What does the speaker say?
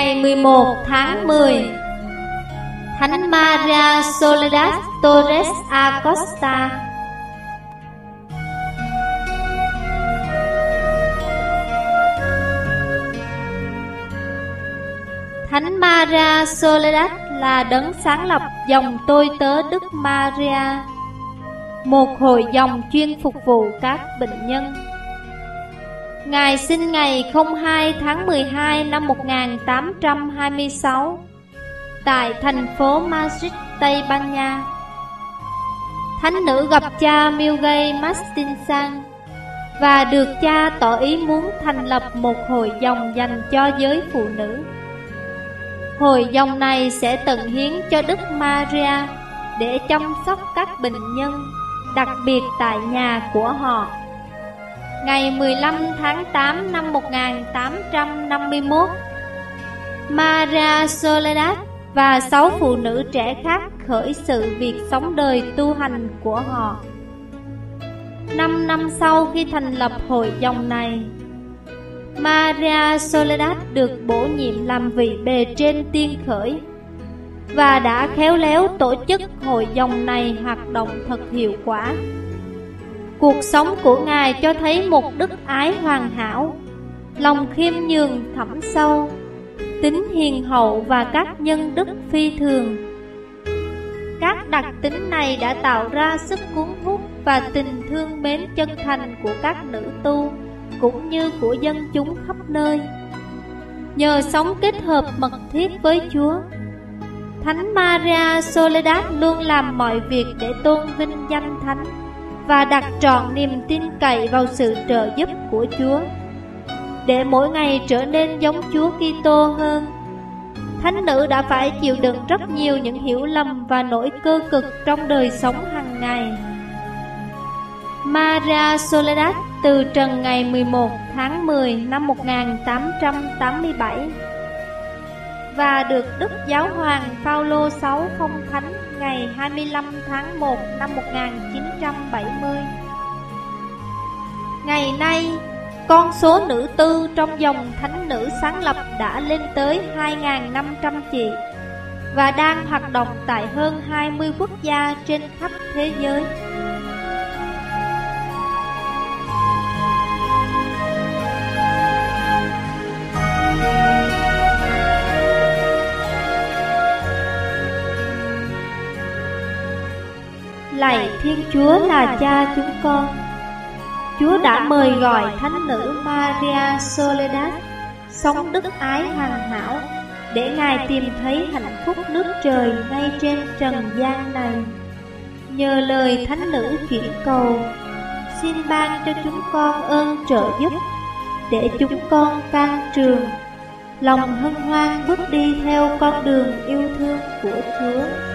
Ngày 11 tháng 10, Thánh Maria Soledad Torres Acosta. Thánh Maria Soledad là đấng sáng lập dòng tôi tớ Đức Maria, một hội dòng chuyên phục vụ các bệnh nhân. Ngài sinh ngày 02 tháng 12 năm 1826 tại thành phố Madrid, Tây Ban Nha. Thánh nữ gặp cha Miguel Mastinsan và được cha tỏ ý muốn thành lập một hội dòng dành cho giới phụ nữ. Hội dòng này sẽ tận hiến cho Đức Maria để chăm sóc các bệnh nhân, đặc biệt tại nhà của họ. Ngày 15 tháng 8 năm 1851, Maria Soledad và 6 phụ nữ trẻ khác khởi sự việc sống đời tu hành của họ. 5 năm sau khi thành lập hội dòng này, Maria Soledad được bổ nhiệm làm vị bề trên tiên khởi và đã khéo léo tổ chức hội dòng này hoạt động thật hiệu quả. Cuộc sống của Ngài cho thấy một đức ái hoàn hảo, lòng khiêm nhường thẳm sâu, tính hiền hậu và các nhân đức phi thường. Các đặc tính này đã tạo ra sức cuốn hút và tình thương mến chân thành của các nữ tu cũng như của dân chúng khắp nơi. Nhờ sống kết hợp mật thiết với Chúa, Thánh Maria Soledad luôn làm mọi việc để tôn vinh danh Thánh và đặt trọn niềm tin cậy vào sự trợ giúp của Chúa. Để mỗi ngày trở nên giống Chúa Kitô hơn, thánh nữ đã phải chịu đựng rất nhiều những hiểu lầm và nỗi cơ cực trong đời sống hàng ngày. Maria Soledad từ trần ngày 11 tháng 10 năm 1887 và được Đức Giáo hoàng Phaolô VI phong thánh ngày 25 tháng 1 năm 1970. Ngày nay, con số nữ tư trong dòng thánh nữ sáng lập đã lên tới 2.500 chị và đang hoạt động tại hơn 20 quốc gia trên khắp thế giới. Lạy Thiên Chúa là Cha chúng con, Chúa đã mời gọi thánh nữ Maria Soledad sống đức ái hoàn hảo để Ngài tìm thấy hạnh phúc nước trời ngay trên trần gian này. Nhờ lời thánh nữ chuyển cầu, xin ban cho chúng con ơn trợ giúp để chúng con can trường, lòng hân hoan bước đi theo con đường yêu thương của Chúa.